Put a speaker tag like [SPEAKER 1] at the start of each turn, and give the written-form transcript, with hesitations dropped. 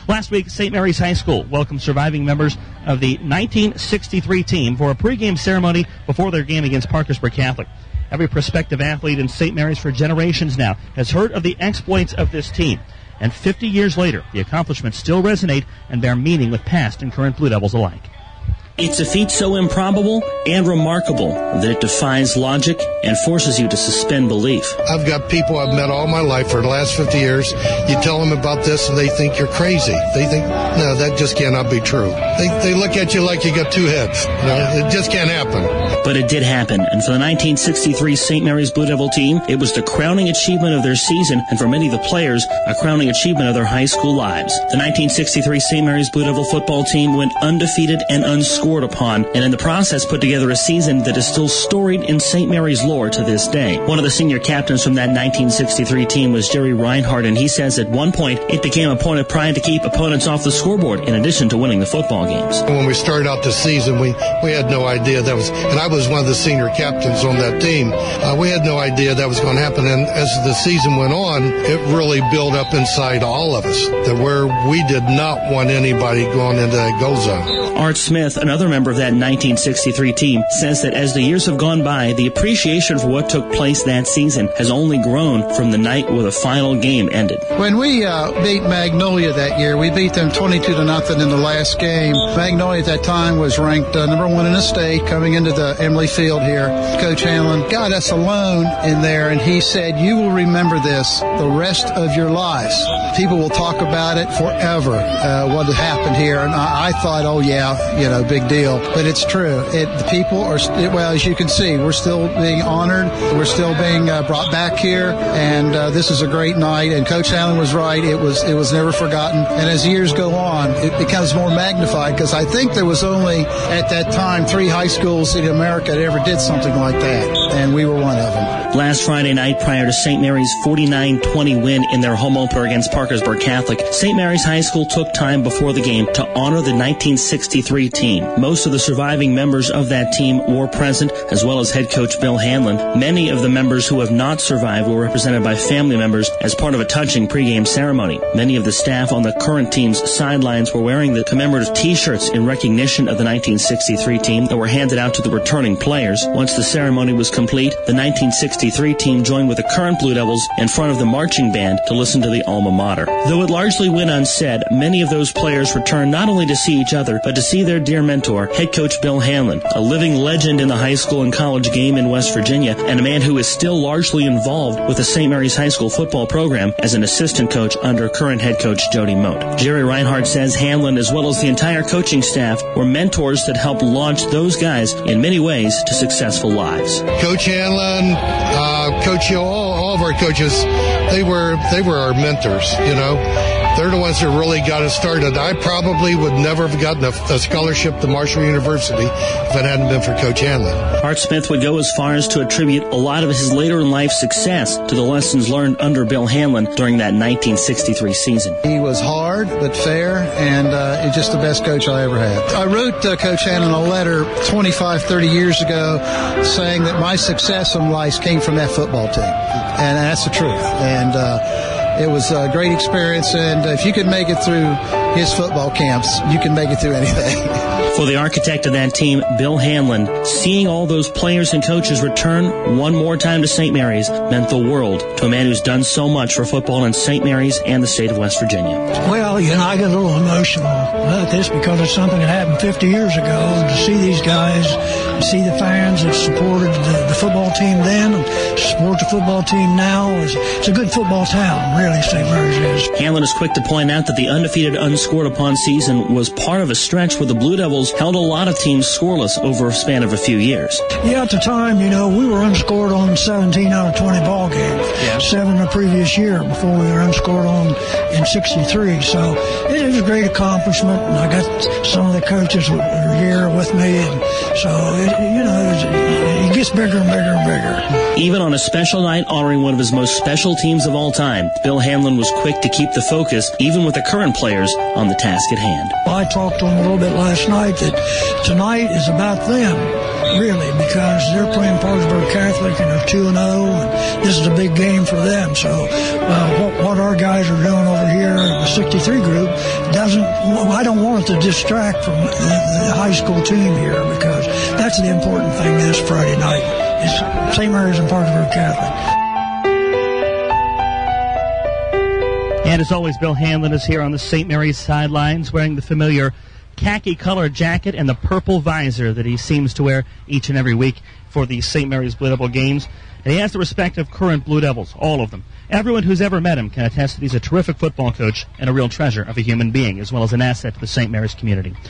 [SPEAKER 1] Last week, St. Mary's High School welcomed surviving members of the 1963 team for a pregame ceremony before their game against Parkersburg Catholic. Every prospective athlete in St. Mary's for generations now has heard of the exploits of this team. And 50 years later, the accomplishments still resonate and bear meaning with past and current Blue Devils alike.
[SPEAKER 2] It's a feat so improbable and remarkable that it defies logic and forces you to suspend belief.
[SPEAKER 3] I've got people I've met all my life for the last 50 years. You tell them about this and they think you're crazy. They think, no, that just cannot be true. They look at you like you got two heads. No, it just can't happen.
[SPEAKER 2] But it did happen, and for the 1963 St. Mary's Blue Devil team, it was the crowning achievement of their season, and for many of the players, a crowning achievement of their high school lives. The 1963 St. Mary's Blue Devil football team went undefeated and unscored upon, and in the process put together a season that is still storied in St. Mary's lore to this day. One of the senior captains from that 1963 team was Jerry Reinhardt, and he says at one point it became a point of pride to keep opponents off the scoreboard in addition to winning the football games.
[SPEAKER 3] When we started out the season, we had no idea that was, and I was one of the senior captains on that team. We had no idea that was going to happen, and as the season went on, it really built up inside all of us that where we did not want anybody going into that goal zone.
[SPEAKER 2] Art Smith, another member of that 1963 team, says that as the years have gone by, the appreciation for what took place that season has only grown from the night where the final game ended.
[SPEAKER 4] When we beat Magnolia that year, we beat them 22-0 in the last game. Magnolia at that time was ranked number 1 in the state coming into the Emily Field here. Coach Hanlon got us alone in there, and he said, you will remember this the rest of your lives. People will talk about it forever, what had happened here. And I thought, oh, yeah, big deal. But it's true. The people are, well, as you can see, we're still being honored. We're still being brought back here, and this is a great night. And Coach Hanlon was right. It was never forgotten. And as years go on, it becomes more magnified, because I think there was only, at that time, 3 high schools in America that ever did something like that, and we were one of them.
[SPEAKER 2] Last Friday night, prior to St. Mary's 49-20 win in their home opener against Parkersburg Catholic, St. Mary's High School took time before the game to honor the 1963 team. Most of the surviving members of that team were present, as well as head coach Bill Hanlon. Many of the members who have not survived were represented by family members as part of a touching pregame ceremony. Many of the staff on the current team's sidelines were wearing the commemorative T-shirts in recognition of the 1963 team that were handed out to the returning players. Once the ceremony was complete, the 1963 team joined with the current Blue Devils in front of the marching band to listen to the alma mater. Though it largely went unsaid, many of those players returned not only to see each other, but to see their dear mentor, head coach Bill Hanlon, a living legend in the high school and college game in West Virginia, and a man who is still largely involved with the St. Mary's High School football program as an assistant coach under current head coach Jody Moat. Jerry Reinhardt says Hanlon, as well as the entire coaching staff, were mentors that helped launch those guys in many ways to successful lives.
[SPEAKER 3] Coach Hanlon, Coach Hill, all of our coaches, they were our mentors, They're the ones that really got us started. I probably would never have gotten a scholarship to Marshall University if it hadn't been for Coach Hanlon.
[SPEAKER 2] Art Smith would go as far as to attribute a lot of his later in life success to the lessons learned under Bill Hanlon during that 1963 season.
[SPEAKER 4] He was hard but fair, and he's just the best coach I ever had. I wrote Coach Hanlon a letter 25, 30 years ago saying that my success in life came from that football team, and that's the truth. And it was a great experience, and if you could make it through his football camps, you can make it through anything.
[SPEAKER 2] For the architect of that team, Bill Hanlon, seeing all those players and coaches return one more time to St. Mary's meant the world to a man who's done so much for football in St. Mary's and the state of West Virginia.
[SPEAKER 5] Well, I get a little emotional about this because it's something that happened 50 years ago, and to see these guys, and see the fans that supported the football team then and support the football team now, it's a good football town, really, St. Mary's is.
[SPEAKER 2] Hanlon is quick to point out that the undefeated, unscored upon season was part of a stretch where the Blue Devils held a lot of teams scoreless over a span of a few years.
[SPEAKER 5] Yeah, at the time, we were unscored on 17 out of 20 ball games. Yeah. 7 the previous year before we were unscored on in 63. So it is a great accomplishment, and I got some of the coaches who are here with me, and so it gets bigger and bigger and bigger.
[SPEAKER 2] Even on a special night honoring one of his most special teams of all time, Bill Hanlon was quick to keep the focus, even with the current players, on the task at hand.
[SPEAKER 5] I talked to him a little bit last night that tonight is about them, really, because they're playing Parkersburg Catholic and they're 2-0, and this is a big game for them. So what our guys are doing over here in the 63 group I don't want it to distract from the high school team here, because that's the important thing this Friday night is St. Mary's and Parkersburg Catholic.
[SPEAKER 1] And as always, Bill Hanlon is here on the St. Mary's sidelines wearing the familiar khaki-colored jacket and the purple visor that he seems to wear each and every week for the St. Mary's Blue Devil games. And he has the respect of current Blue Devils, all of them. Everyone who's ever met him can attest that he's a terrific football coach and a real treasure of a human being, as well as an asset to the St. Mary's community.